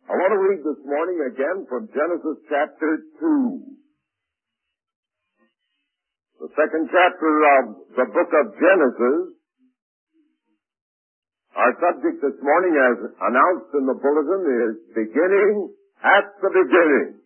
I want to read this morning again from Genesis chapter 2. The second chapter of the book of Genesis. Our subject this morning, as announced in the bulletin, is beginning at the beginning.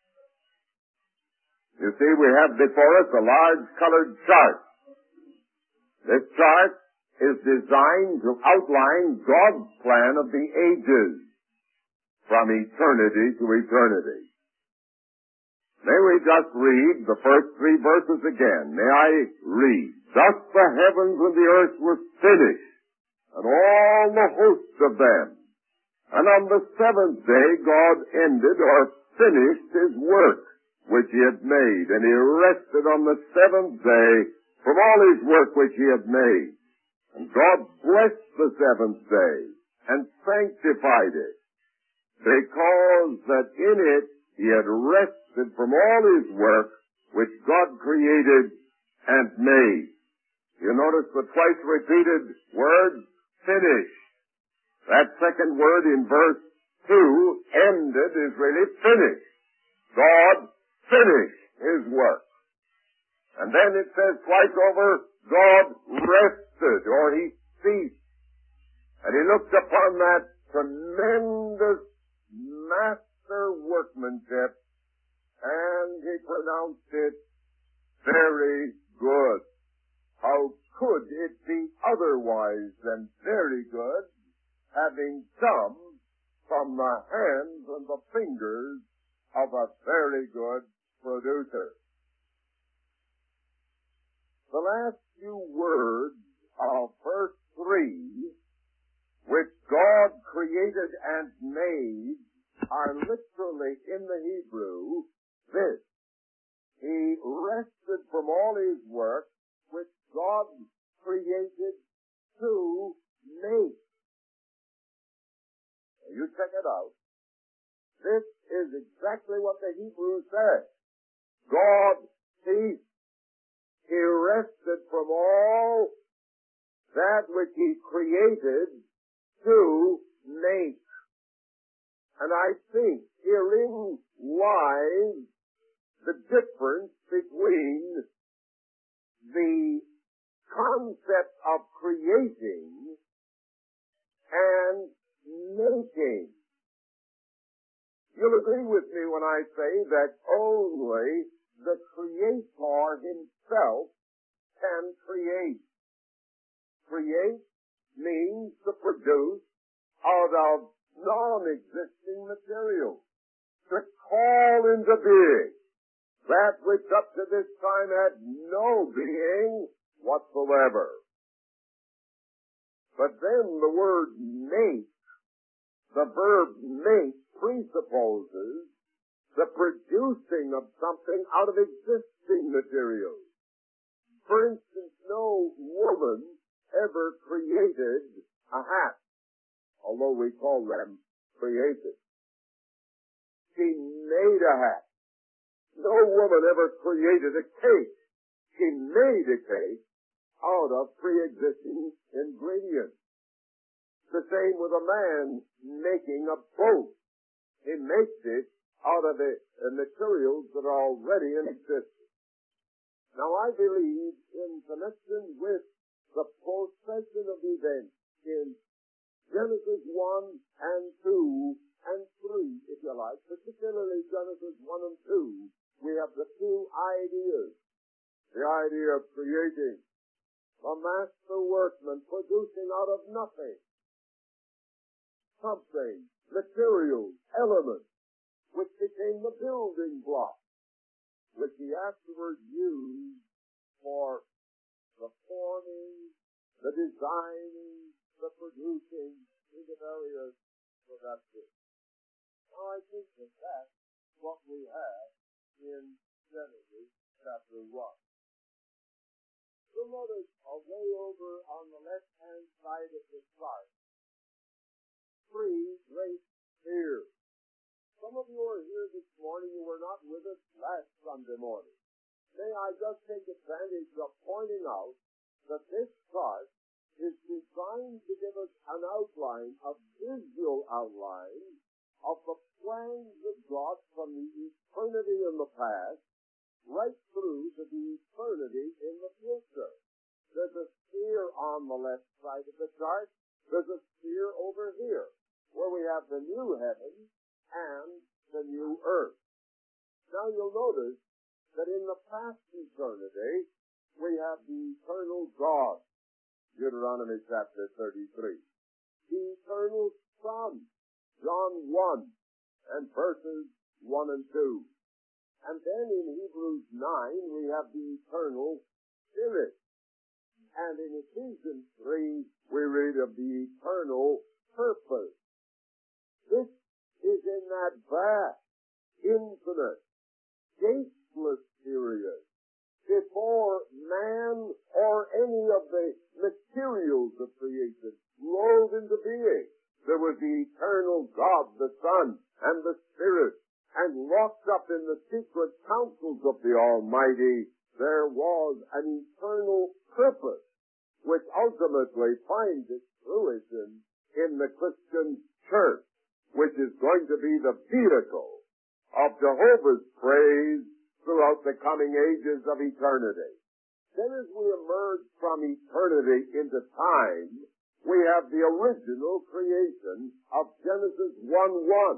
You see, we have before us a large colored chart. This chart is designed to outline God's plan of the ages from eternity to eternity. May we just read the first 3 verses again. May I read? Thus the heavens and the earth were finished, and all the hosts of them. And on the 7th day God ended or finished his work which he had made, and he rested on the 7th day from all his work which he had made. And God blessed the 7th day and sanctified it, because that in it he had rested from all his work which God created and made. You notice the twice repeated word, finish. That second word in verse 2, ended, is really finished. God finished his work. And then it says twice over, God rested, or he ceased. And he looked upon that tremendous master workmanship, and he pronounced it very good. How could it be otherwise than very good, having come from the hands and the fingers of a very good producer? The last few words of verse 3, which God created and made, are literally in the Hebrew this: he rested from all his work which God created to make. You check it out. This is exactly what the Hebrew says. God ceased. He rested from all that which he created to make. And I think herein lies the difference between the concept of creating and making. You'll agree with me when I say that only the Creator himself can create. Create means to produce out of non-existing material, to call into being that which up to this time had no being whatsoever. But then the word make, the verb make, presupposes the producing of something out of existing material. For instance, no woman ever created a hat, although we call them created. She made a hat. No woman ever created a cake. She made a cake out of pre-existing ingredients. The same with a man making a boat. He makes it out of the materials that are already in existence. Now I believe in connection with the procession of events in Genesis 1 and 2 and 3, if you like, particularly Genesis 1 and 2, we have the two ideas. The idea of creating, a master workman producing out of nothing something, materials, elements, which became the building block, which he afterwards used for the forming, the designing, the producing into various productions. Now I think that that's what we have in Genesis chapter 1. You'll notice way over on the left-hand side of the chart, 3 great spheres. Some of you are here this morning who were not with us last Sunday morning. May I just take advantage of pointing out that this chart is designed to give us an outline, a visual outline, of the plans of God from the eternity in the past right through to the eternity in the future. There's a sphere on the left side of the chart. There's a sphere over here where we have the new heaven and the new earth. Now you'll notice that in the past eternity, we have the eternal God, Deuteronomy chapter 33. The eternal Son, John 1 and verses 1 and 2. And then in Hebrews 9, we have the eternal Spirit. And in Ephesians 3, we read of the eternal purpose. This is in that vast, infinite, dateless period before man or any of the materials of creation rolled into being. There was the eternal God, the Son, and the Spirit, and locked up in the secret counsels of the Almighty, there was an eternal purpose, which ultimately finds its fruition in the Christian church, which is going to be the vehicle of Jehovah's praise throughout the coming ages of eternity. Then as we emerge from eternity into time, we have the original creation of Genesis 1:1,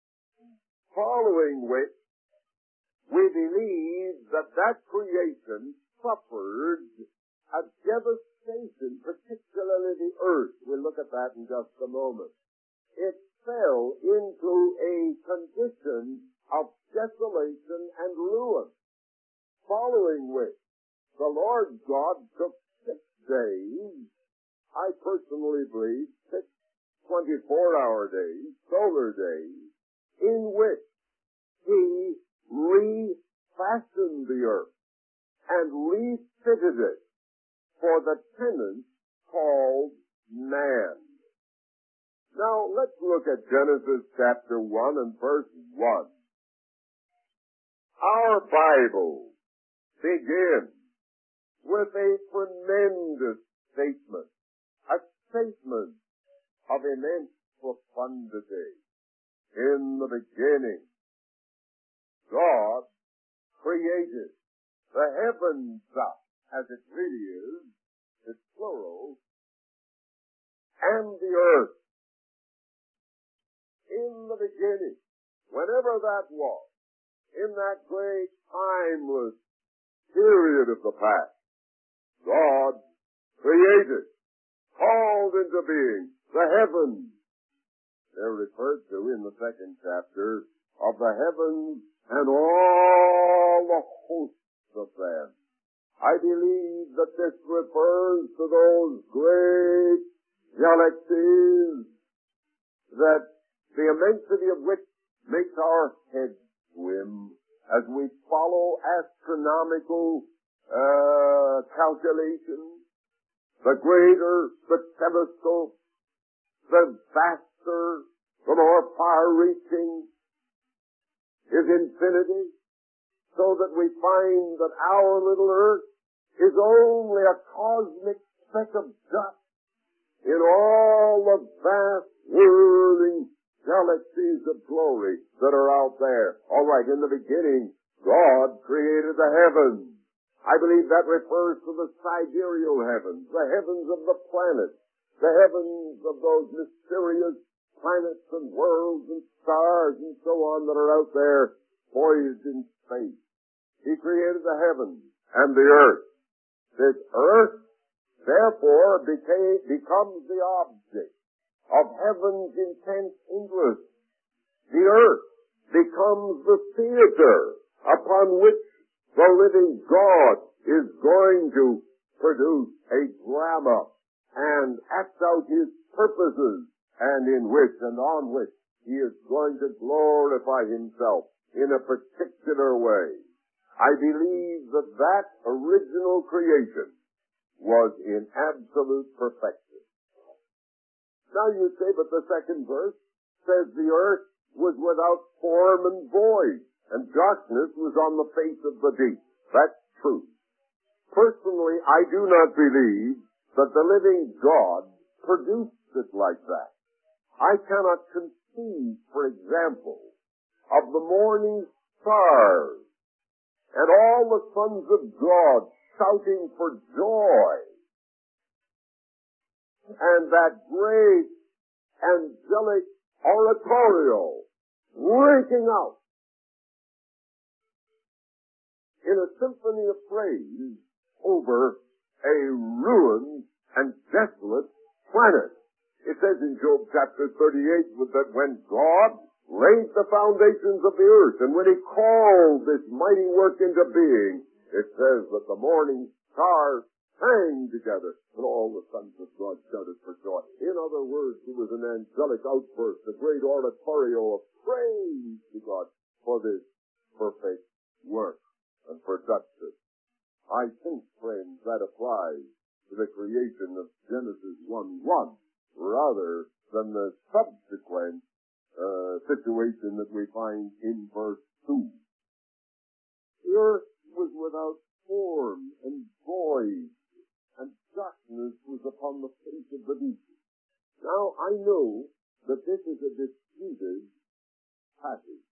following which we believe that that creation suffered a devastation, particularly the earth. We'll look at that in just a moment. It fell into a condition of desolation and ruin, following which the Lord God took 6 days, I personally believe 6 24-hour days, solar days, in which He refashioned the earth and refitted it for the tenant called man. Now, let's look at Genesis chapter 1 and verse 1. Our Bible begins with a tremendous statement, a statement of immense profundity. In the beginning, God created the heavens up, as it really is, it's plural, and the earth. In the beginning, whenever that was, in that great timeless period of the past, God created, called into being the heavens. They're referred to in the 2nd chapter of the heavens and all the hosts of them. I believe that this refers to those great galaxies that the immensity of which makes our heads swim as we follow astronomical calculations. The greater the telescope, the vaster, the more far-reaching is infinity, so that we find that our little earth is only a cosmic speck of dust in all the vast whirling galaxies of glory that are out there. All right, in the beginning, God created the heavens. I believe that refers to the sidereal heavens, the heavens of the planets, the heavens of those mysterious planets and worlds and stars and so on that are out there poised in space. He created the heavens and the earth. This earth, therefore, becomes the object of heaven's intense interest. The earth becomes the theater upon which the living God is going to produce a drama and act out His purposes, and in which and on which He is going to glorify Himself in a particular way. I believe that that original creation was in absolute perfection. Now you say, but the 2nd verse says the earth was without form and void, and darkness was on the face of the deep. That's true. Personally, I do not believe that the living God produced it like that. I cannot conceive, for example, of the morning stars and all the sons of God shouting for joy, and that great angelic oratorio breaking out in a symphony of praise over a ruined and desolate planet. It says in Job chapter 38 that when God laid the foundations of the earth, and when he called this mighty work into being, it says that the morning stars sang together, and all the sons of God shouted for joy. In other words, it was an angelic outburst, a great oratorio of praise to God for this perfect work and production. I think, friends, that applies to the creation of Genesis 1:1, rather than the subsequent situation that we find in verse 2. The earth was without form and void, and darkness was upon the face of the deep. Now, I know that this is a disputed passage.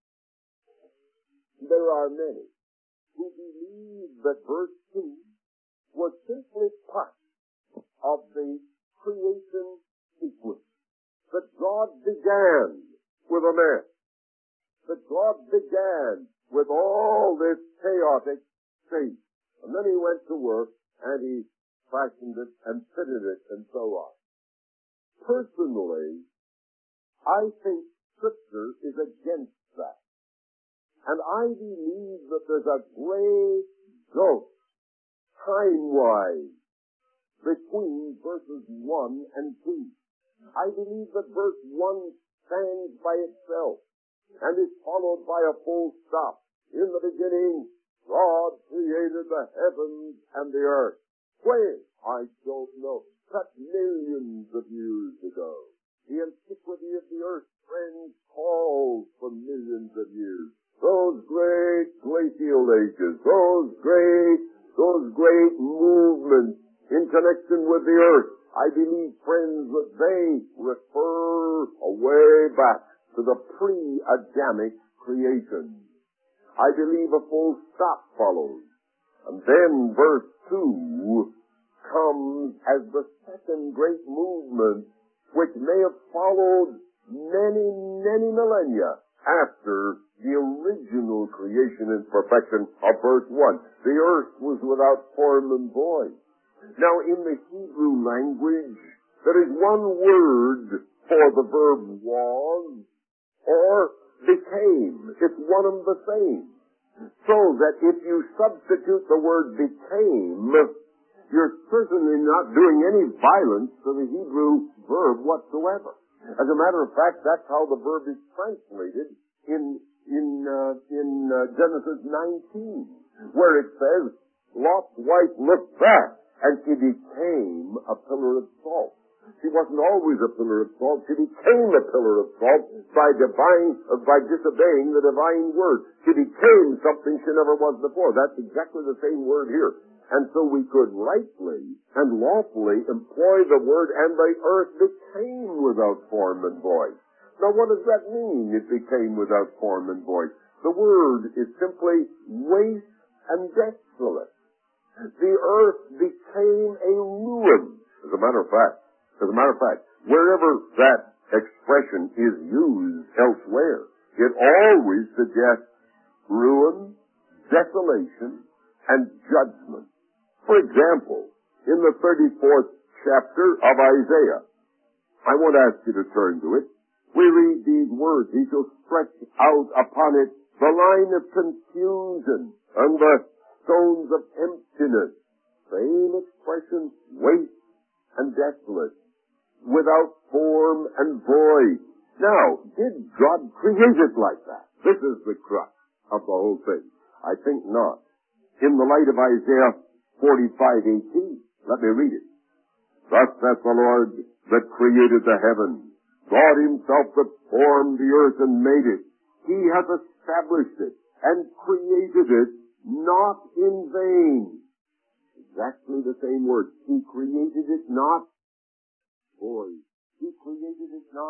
There are many who believe that verse 2 was simply part of the creation sequence. That God began with a man. That God began with all this chaotic state. And then he went to work and he fashioned it and fitted it and so on. Personally, I think Scripture is against that. And I believe that there's a great gulf, time-wise, between verses 1 and 2. I believe that verse 1 stands by itself and is followed by a full stop. In the beginning, God created the heavens and the earth. When? I don't know. But millions of years ago. The antiquity of the earth, friends, calls for millions of years. Those great glacial ages, those great movements in connection with the earth, I believe, friends, that they refer way back to the pre-Adamic creation. I believe a full stop follows. And then verse 2 comes as the second great movement, which may have followed many, many millennia after the original creation and perfection of verse 1. The earth was without form and void. Now, in the Hebrew language, there is one word for the verb was or became. It's one and the same. So that if you substitute the word became, you're certainly not doing any violence to the Hebrew verb whatsoever. As a matter of fact, that's how the verb is translated in Genesis 19, where it says, Lot's wife looked back, and she became a pillar of salt. She wasn't always a pillar of salt. She became a pillar of salt by disobeying the divine word. She became something she never was before. That's exactly the same word here. And so we could rightly and lawfully employ the word, and the earth became without form and void. Now, what does that mean, it became without form and void? The word is simply waste and desolate. The earth became a ruin. As a matter of fact, wherever that expression is used elsewhere, it always suggests ruin, desolation, and judgment. For example, in the 34th chapter of Isaiah, I won't ask you to turn to it, we read these words, He shall stretch out upon it the line of confusion and the stones of emptiness. Same expression, waste and desolate, without form and void. Now, did God create it like that? This is the crux of the whole thing. I think not. In the light of Isaiah 45:18, let me read it. Thus saith the Lord that created the heavens, God himself that formed the earth and made it. He hath established it and created it not in vain. Exactly the same word. He created it not void. He created it not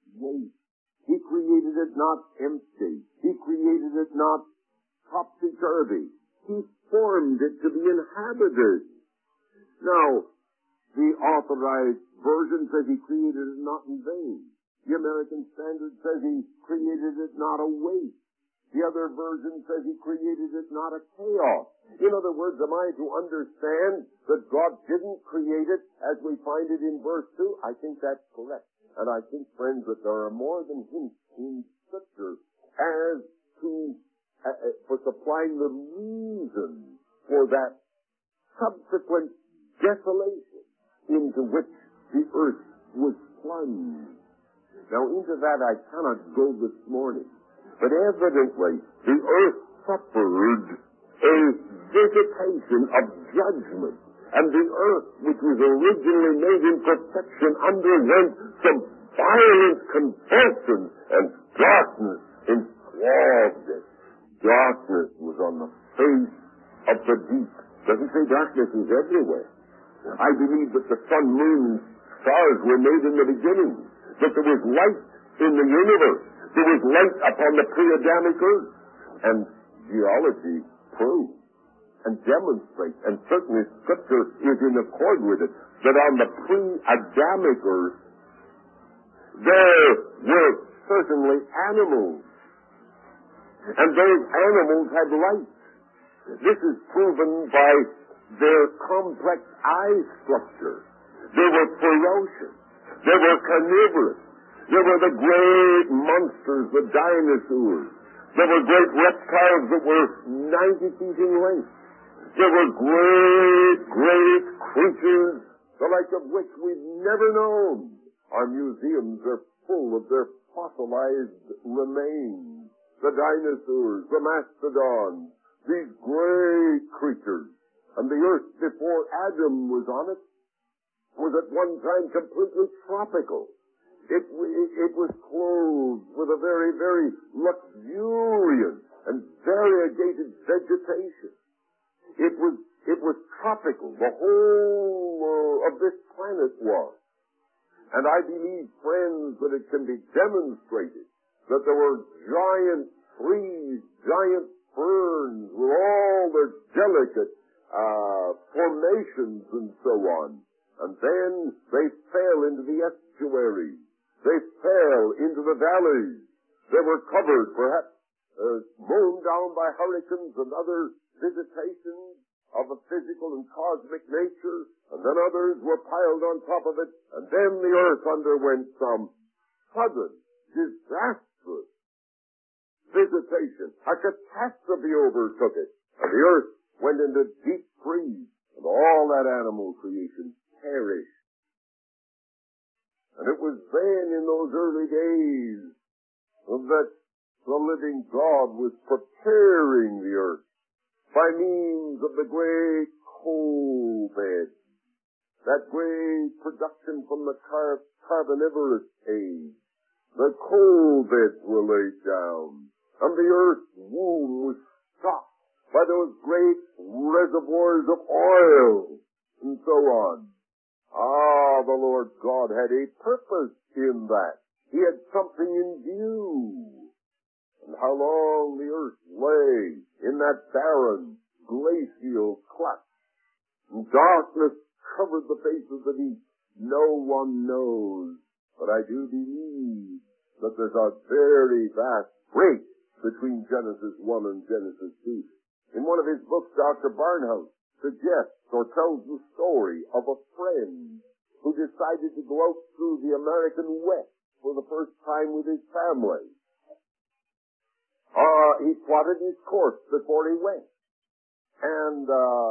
waste. He created it not empty. He created it not topsy-turvy. He formed it to be inhabited. Now, the Authorized Version says he created it not in vain. The American Standard says he created it not a waste. The other version says he created it not a chaos. In other words, am I to understand that God didn't create it as we find it in verse 2? I think that's correct. And I think, friends, that there are more than hints in Scripture as to for supplying the reason for that subsequent desolation into which the earth was plunged. Now, into that I cannot go this morning. But evidently, the earth suffered a visitation of judgment. And the earth, which was originally made in perfection, underwent some violent convulsions, and darkness entwined it. Darkness was on the face of the deep. Doesn't say darkness is everywhere. I believe that the sun, moon, and stars were made in the beginning, that there was light in the universe. There was light upon the pre-Adamic earth. And geology proves and demonstrates, and certainly Scripture is in accord with it, that on the pre-Adamic earth, there were certainly animals. And those animals had light. This is proven by their complex eye structure. They were ferocious. They were carnivorous. There were the great monsters, the dinosaurs. There were great reptiles that were 90 feet in length. There were great creatures, the like of which we've never known. Our museums are full of their fossilized remains. The dinosaurs, the mastodons, these great creatures. And the earth before Adam was on it was at one time completely tropical. It was clothed with a very, very luxuriant and variegated vegetation. It was tropical. The whole of this planet was. And I believe, friends, that it can be demonstrated that there were giant trees, giant ferns, with all their delicate formations and so on. And then they fell into the estuaries. They fell into the valleys. They were covered, perhaps, mown down by hurricanes and other visitations of a physical and cosmic nature, and then others were piled on top of it, and then the earth underwent some sudden, disastrous visitation. A catastrophe overtook it, and the earth went into deep freeze, and all that animal creation perished. And it was then, in those early days, that the living God was preparing the earth by means of the great coal bed, that great production from the Carboniferous age. The coal beds were laid down, and the earth's womb was stocked by those great reservoirs of oil, and so on. The Lord God had a purpose in that. He had something in view. And how long the earth lay in that barren, glacial clutch, and darkness covered the face of the deep, no one knows. But I do believe that there's a very vast break between Genesis 1 and Genesis 2. In one of his books, Dr. Barnhouse suggests or tells the story of a friend who decided to go out through the American West for the first time with his family. He plotted his course before he went. And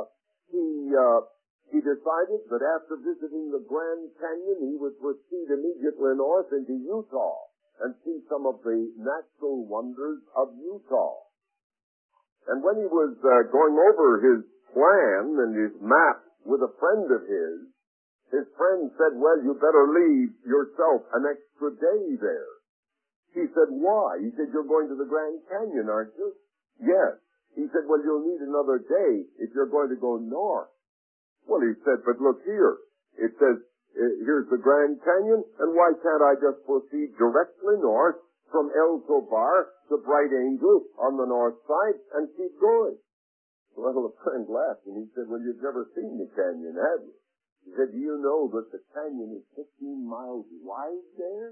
he decided that after visiting the Grand Canyon, he would proceed immediately north into Utah and see some of the natural wonders of Utah. And when he was going over his plan and his map with a friend of his friend said, well, you better leave yourself an extra day there. He said, why? He said, you're going to the Grand Canyon, aren't you? Yes. He said, well, you'll need another day if you're going to go north. Well, he said, but look here. It says here's the Grand Canyon, and why can't I just proceed directly north from El Tovar to Bright Angel on the north side and keep going? Well, a friend laughed, and he said, well, you've never seen the canyon, have you? He said, do you know that the canyon is 15 miles wide there?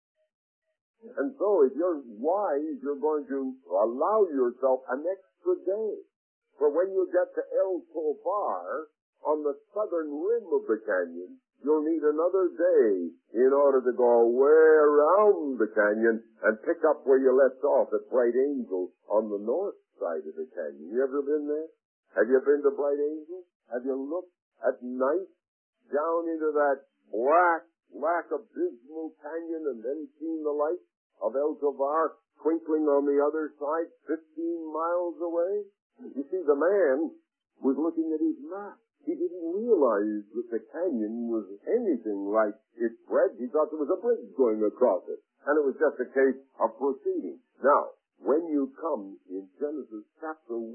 And so if you're wise, you're going to allow yourself an extra day. For when you get to El Tovar, on the southern rim of the canyon, you'll need another day in order to go way around the canyon and pick up where you left off at Bright Angel on the north side of the canyon. You ever been there? Have you been to Bright Angel? Have you looked at night down into that black abysmal canyon and then seen the light of El Tovar twinkling on the other side 15 miles away? You see, the man was looking at his map. He didn't realize that the canyon was anything like its breadth. He thought there was a bridge going across it. And it was just a case of proceeding. Now, when you come in Genesis chapter 1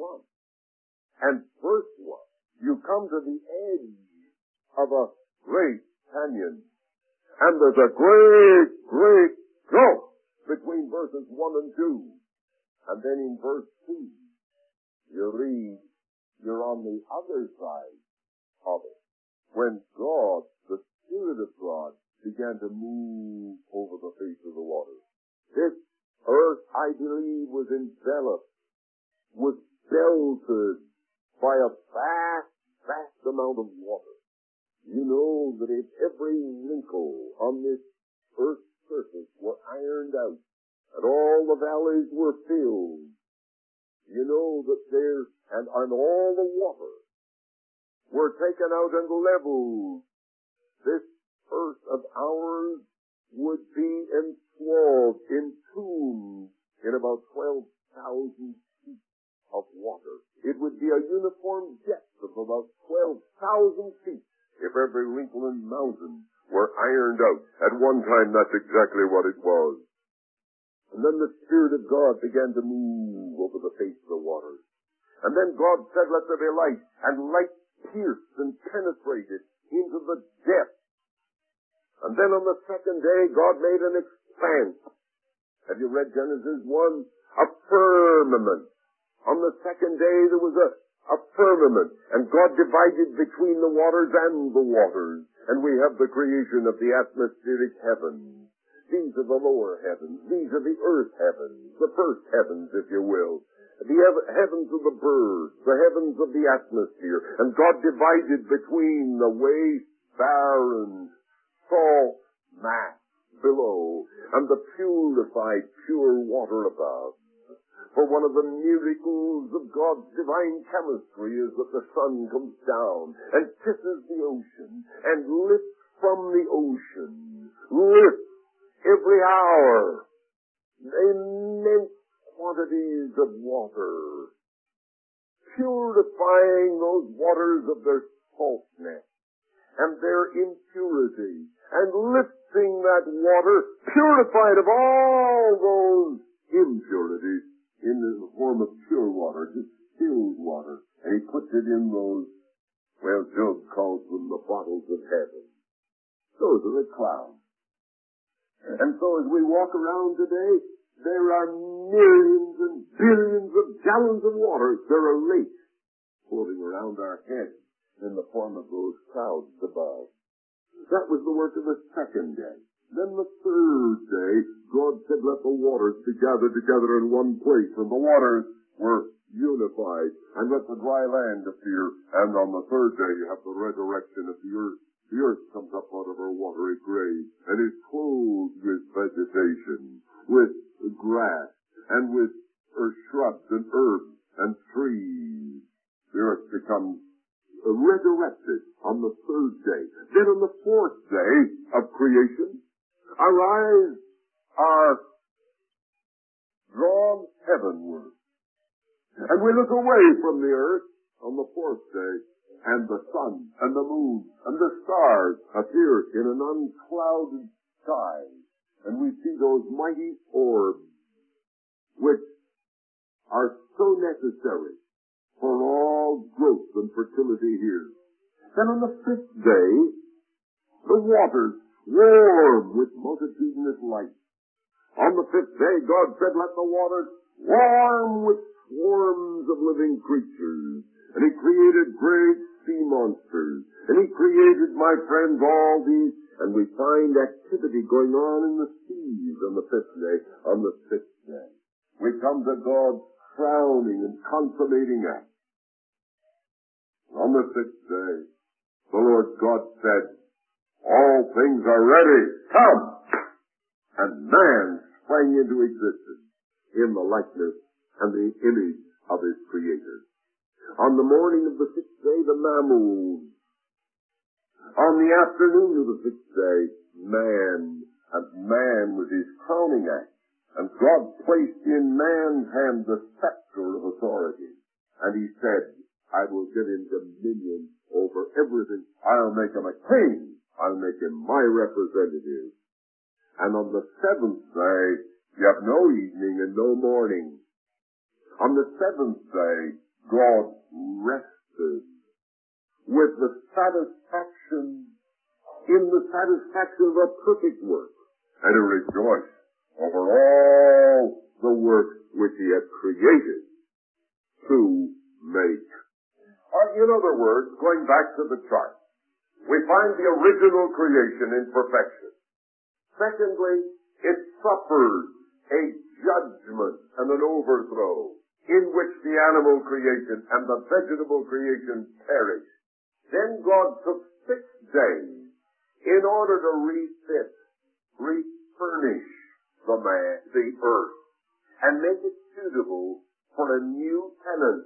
and verse 1, you come to the edge of a great canyon. And there's a great gulf between verses 1 and 2. And then in verse 2, you read, you're on the other side of it. When God, the Spirit of God, began to move over the face of the water. This earth, I believe, was enveloped, was belted by a vast amount of water. You know that if every wrinkle on this earth's surface were ironed out, and all the valleys were filled, you know that there, and all the water were taken out and leveled, this earth of ours would be entwined, entombed in about 12,000 feet of water. It would be a uniform depth of about 12,000 feet if every wrinkle and mountain were ironed out. At one time, that's exactly what it was. And then the Spirit of God began to move over the face of the waters. And then God said, let there be light. And light pierced and penetrated into the depth. And then on the second day, God made an expanse. Have you read Genesis 1? A firmament. On the second day, there was a firmament. And God divided between the waters and the waters. And we have the creation of the atmospheric heavens. These are the lower heavens. These are the earth heavens, the first heavens, if you will. The heavens of the birds, the heavens of the atmosphere. And God divided between the waste, barren, salt mass below and the purified, pure water above. For one of the miracles of God's divine chemistry is that the sun comes down and kisses the ocean and lifts from the ocean, lifts every hour immense quantities of water, purifying those waters of their saltness and their impurity, and lifting that water purified of all those impurities in the form of pure water, distilled water. And he puts it in those, well, Job calls them the bottles of heaven. Those are the clouds. And so as we walk around today, there are millions and billions of gallons of water. There are lakes floating around our heads in the form of those clouds above. That was the work of the second day. Then the third day, God said, let the waters be gathered together in one place. And the waters were unified. And let the dry land appear. And on the third day, you have the resurrection of the earth. The earth comes up out of her watery grave and is clothed with vegetation, with grass, and with shrubs and herbs and trees. The earth becomes resurrected on the third day. Then on the fourth day of creation, our eyes are drawn heavenward. And we look away from the earth on the fourth day, and the sun and the moon and the stars appear in an unclouded sky. And we see those mighty orbs which are so necessary for all growth and fertility here. Then on the fifth day, The waters swarm with multitudinous life. On the fifth day, God said, let the waters swarm with swarms of living creatures. And He created great sea monsters. And He created, my friends, all these. And we find activity going on in the seas on the fifth day. On the sixth day, we come to God's crowning and consummating act. On the sixth day, the Lord God said, all things are ready. Come! And man sprang into existence in the likeness and the image of his Creator. On the morning of the sixth day, the mammals. On the afternoon of the sixth day, man. And man was his crowning act. And God placed in man's hand the scepter of authority. And He said, I will give him dominion over everything. I'll make him a king. I'll make him my representative. And on the seventh day, you have no evening and no morning. On the seventh day, God rested with the satisfaction, in the satisfaction of a perfect work, and He rejoiced over all the work which He had created to make. In other words, going back to the chart, we find the original creation in perfection. Secondly, it suffered a judgment and an overthrow in which the animal creation and the vegetable creation perished. Then God took 6 days in order to refit, refurnish the earth, and make it suitable for a new tenant,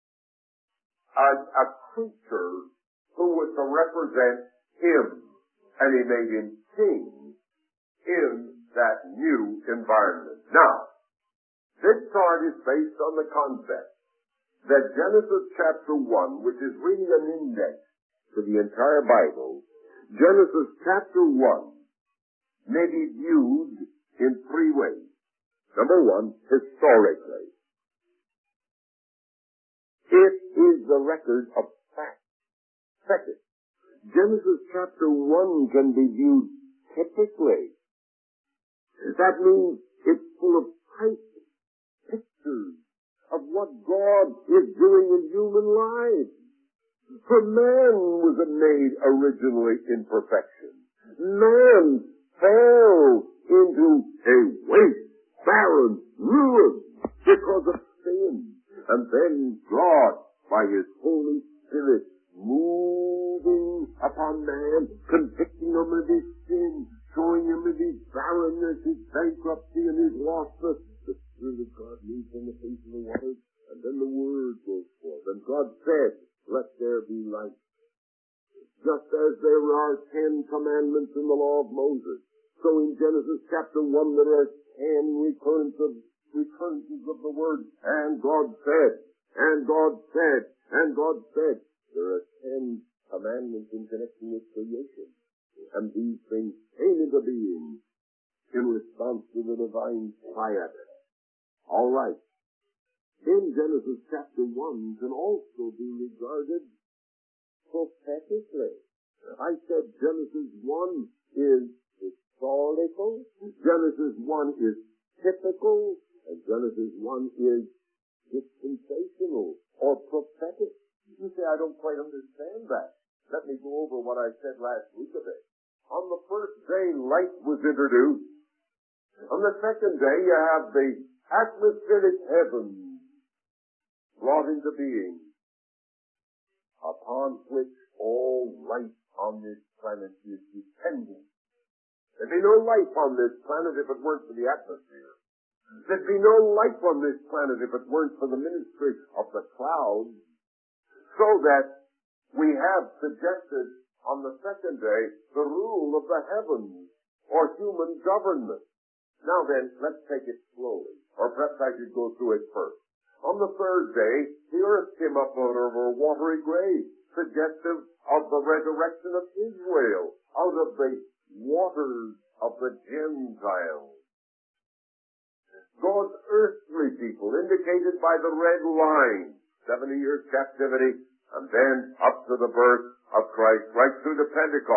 a creature who was to represent Him, and He made him king in that new environment. Now, this chart is based on the concept that Genesis chapter 1, which is really an index to the entire Bible, Genesis chapter 1 may be viewed in 3 ways. Number 1, historically. It is the record of fact. Second, Genesis chapter 1 can be viewed typically. That means it's full of types, pictures of what God is doing in human life. For man was made originally in perfection. Man fell into a waste, barren, ruin because of sin. And then God, by His Holy Spirit, moving upon man, convicting him of his sin, showing him of his barrenness, his bankruptcy, and his lostness. The Spirit of God moves on the face of the waters, and then the Word goes forth. And God said, let there be light. Just as there are 10 commandments in the law of Moses, so in Genesis chapter 1 there are 10 recurrences of the Word. And God said, and God said, and God said. There are 10 commandments in connection with creation. And these things came into being in response to the divine quiet. All right. In Genesis chapter 1 can also be regarded prophetically. I said Genesis 1 is historical, Genesis 1 is typical, and Genesis 1 is dispensational or prophetic. You say, I don't quite understand that. Let me go over what I said last week of it. On the first day, light was introduced. On the second day, you have the atmospheric heavens brought into being, upon which all life on this planet is dependent. There'd be no life on this planet if it weren't for the atmosphere. There'd be no life on this planet if it weren't for the ministry of the clouds. So that we have suggested on the second day the rule of the heavens or human government. Now then, let's take it slowly. Or perhaps I should go through it first. On the third day, the earth came up out of her watery grave, suggestive of the resurrection of Israel out of the waters of the Gentiles. God's earthly people, indicated by the red line, 70 years captivity, and then up to the birth of Christ, right through to Pentecost.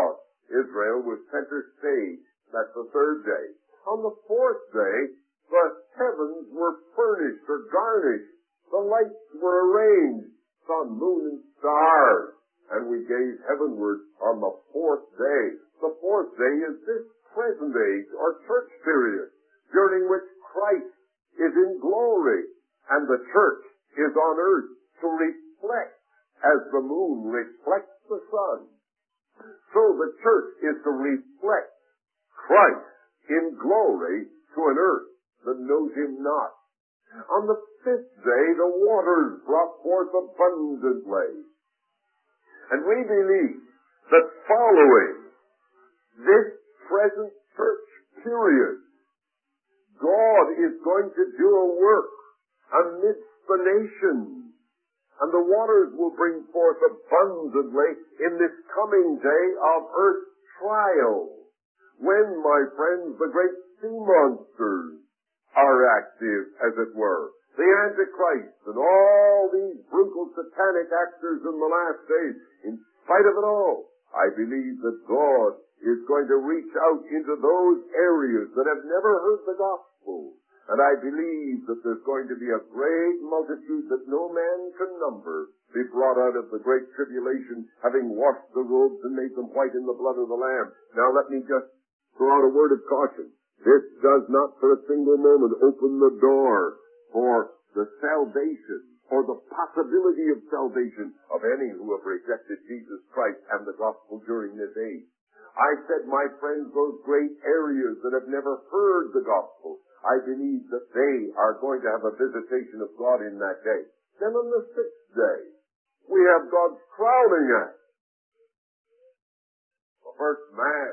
Israel was center stage. That's the third day. On the fourth day, the heavens were furnished or garnished. The lights were arranged, sun, moon, and stars. And we gazed heavenward on the fourth day. The fourth day is this present age or church period, during which Christ is in glory and the church is on earth to reflect as the moon reflects the sun. So the church is to reflect Christ in glory to an earth that knows him not. On the fifth day, the waters brought forth abundantly. And we believe that following this present church period, God is going to do a work amidst the nations, and the waters will bring forth abundantly in this coming day of earth trial, when, my friends, the great sea monsters are active, as it were. The Antichrist and all these brutal satanic actors in the last days. In spite of it all, I believe that God is going to reach out into those areas that have never heard the gospel. And I believe that there's going to be a great multitude that no man can number be brought out of the great tribulation, having washed the robes and made them white in the blood of the Lamb. Now let me just throw out a word of caution. This does not for a single moment open the door for the salvation or the possibility of salvation of any who have rejected Jesus Christ and the gospel during this age. I said, my friends, those great areas that have never heard the gospel, I believe that they are going to have a visitation of God in that day. Then on the sixth day, we have God's crowning act. The first man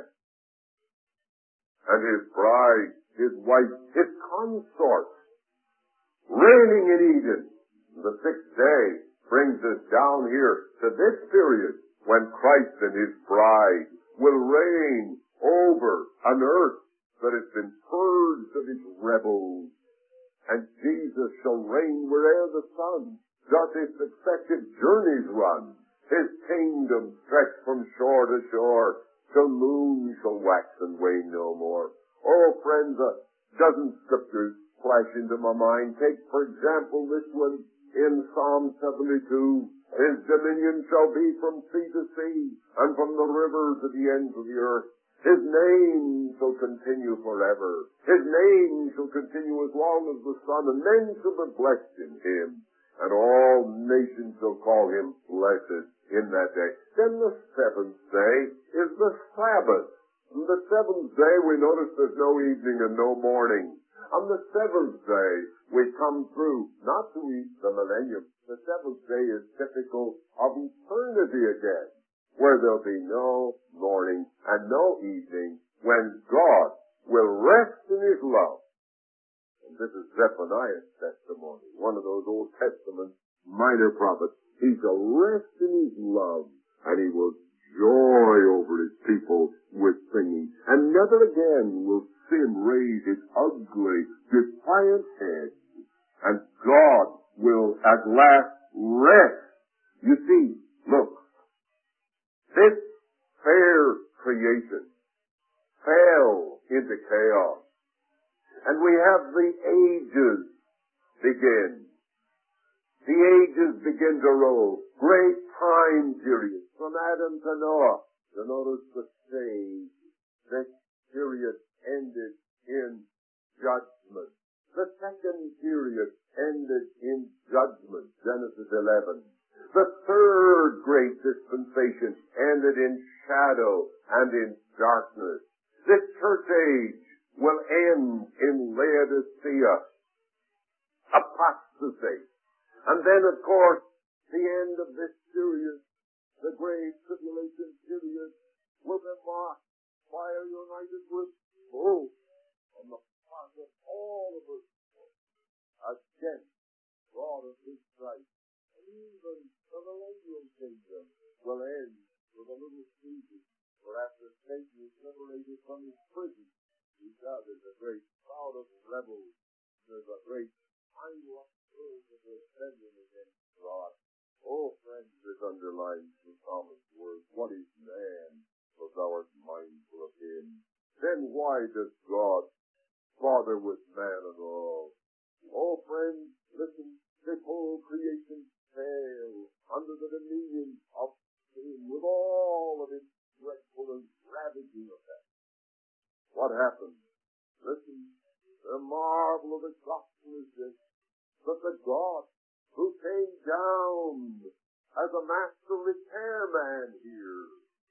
and his bride, his wife, his consort, reigning in Eden. The sixth day brings us down here to this period when Christ and his bride will reign over an earth that has been purged of its rebels. And Jesus shall reign where'er the sun doth its successive journeys run. His kingdom stretch from shore to shore, till moon shall wax and wane no more. Oh, friends, a dozen scriptures flash into my mind. Take, for example, this one in Psalm 72. His dominion shall be from sea to sea, and from the rivers to the ends of the earth. His name shall continue forever. His name shall continue as long as the sun, and men shall be blessed in him. And all nations shall call him blessed in that day. Then the seventh day is the Sabbath. On the seventh day we notice there's no evening and no morning. On the seventh day we come through, not to eat the millennium. The seventh day is typical of eternity again, where there'll be no morning and no evening, when God will rest in his love. And this is Zephaniah's testimony, one of those Old Testament minor prophets. He shall rest in his love, and he will joy over his people with singing. And never again will sin raise its ugly, defiant head, and God will at last rest. You see, look, this fair creation fell into chaos. And we have the ages begin. The ages begin to roll. Great time periods from Adam to Noah. You notice the stage. This period ended in judgment. The second period ended in judgment. Genesis 11. The third great dispensation ended in shadow and in darkness. This church age will end in Laodicea, apostasy. And then, of course, the end of this period, the great tribulation period, will be marked by a united with hope on the part of all of us against God of his Christ. And even the millennial kingdom will end with a little season, for after Satan is liberated from his prison, there's a great crowd of rebels. There's a great pile of souls that are ascending against God. Oh, friends, this underlines the psalmist's words. What is man because thou art mindful of him. Then why does God bother with man at all? Oh, friends, listen, this whole creation fell under the dominion of sin with all of its dreadful and ravaging effects. What happened? Listen, the marvel of the gospel is this, that the God who came down as a master repairman here,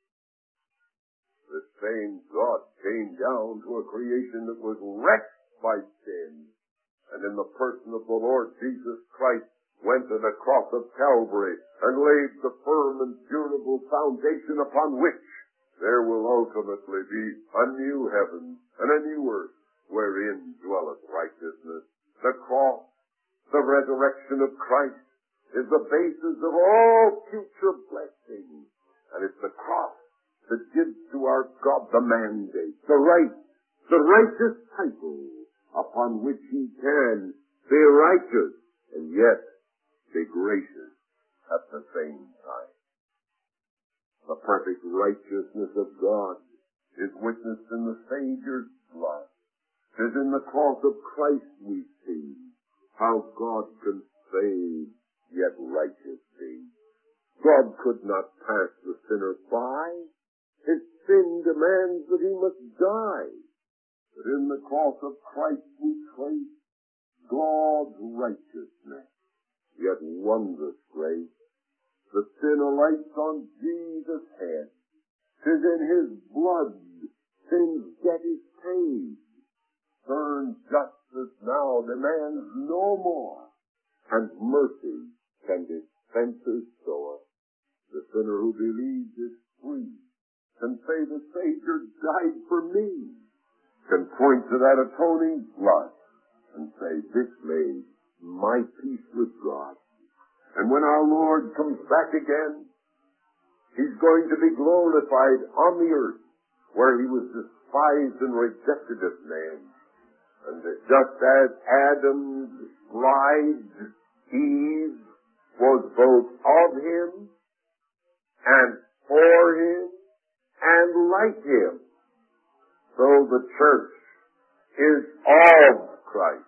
the same God came down to a creation that was wrecked by sin, and in the person of the Lord Jesus Christ went to the cross of Calvary and laid the firm and durable foundation upon which there will ultimately be a new heaven and a new earth wherein dwelleth righteousness. The cross, the resurrection of Christ, is the basis of all future blessings. And it's the cross that gives to our God the mandate, the right, the righteous title upon which he can be righteous and yet be gracious at the same time. The perfect righteousness of God is witnessed in the Savior's blood. It is in the cross of Christ we see how God can save yet righteous be. God could not pass the sinner by. His sin demands that he must die. But in the cross of Christ we trace God's righteousness, yet wondrous grace. The sin alights on Jesus' head. 'Tis in his blood sin's debt is paid. Stern justice now demands no more, and mercy can dispense his store. The sinner who believes is free, can say the Savior died for me, can point to that atoning blood and say, this made my peace with God. And when our Lord comes back again, he's going to be glorified on the earth where he was despised and rejected of man. And just as Adam's bride, Eve, was both of him and for him and like him, so the church is of Christ.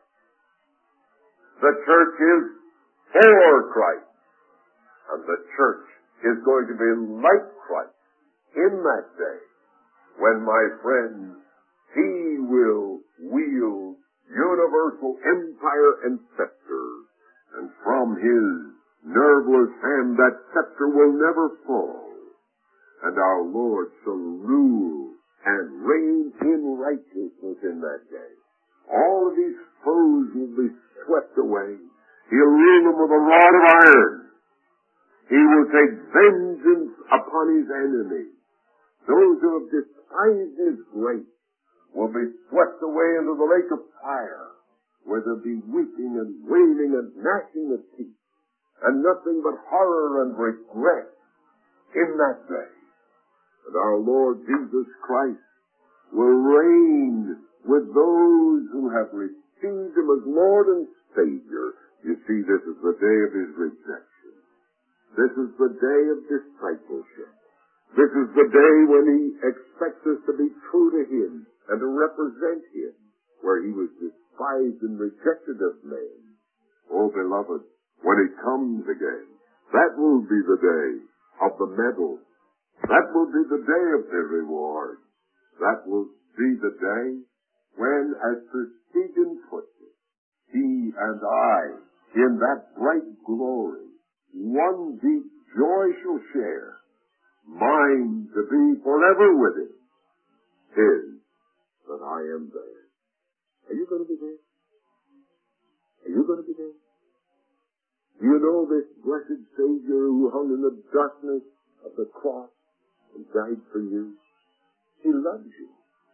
The church is for Christ. And the church is going to be like Christ in that day when, my friends, he will wield universal empire and scepter, and from his nerveless hand that scepter will never fall, and our Lord shall rule and reign in righteousness in that day. All of his foes will be swept away. He'll rule them with a rod of iron. He will take vengeance upon his enemies. Those who have despised his grace will be swept away into the lake of fire, where there'll be weeping and wailing and gnashing of teeth, and nothing but horror and regret in that day. And our Lord Jesus Christ will reign with those who have received him as Lord and Savior. You see, this is the day of his rejection. This is the day of discipleship. This is the day when he expects us to be true to him and to represent him, where he was despised and rejected of men. Oh, beloved, when he comes again, that will be the day of the medal. That will be the day of the reward. That will be the day when, as Tersteegen puts it, he and I, in that bright glory, one deep joy shall share, mine to be forever with him, his that I am there. Are you going to be there? Are you going to be there? Do you know this blessed Savior who hung in the darkness of the cross and died for you? He loves you.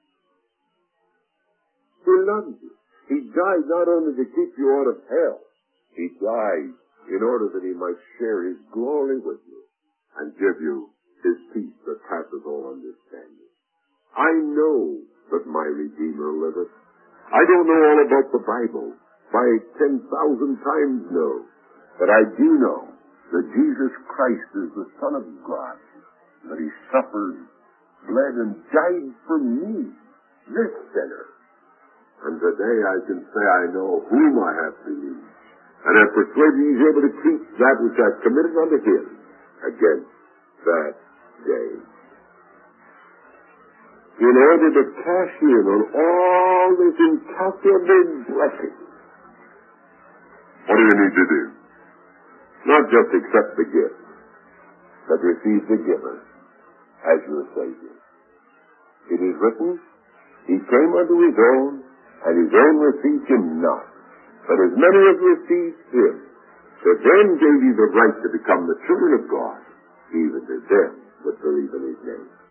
He loves you. He died not only to keep you out of hell. He died in order that he might share his glory with you and give you his peace that passes all understanding. I know that my Redeemer liveth. I don't know all about the Bible. By 10,000 times no. But I do know that Jesus Christ is the Son of God, that he suffered bled and died for me, this sinner. And today I can say I know whom I have believed, and am persuaded he is able to keep that which I have committed unto him against that day. In order to cash in on all this incalculable blessing, what do you need to do? Not just accept the gift, but receive the giver as your Savior. It is written, He came unto His own, and His own received Him not. But as many as received Him, to them gave He the right to become the children of God, even to them that believe in His name.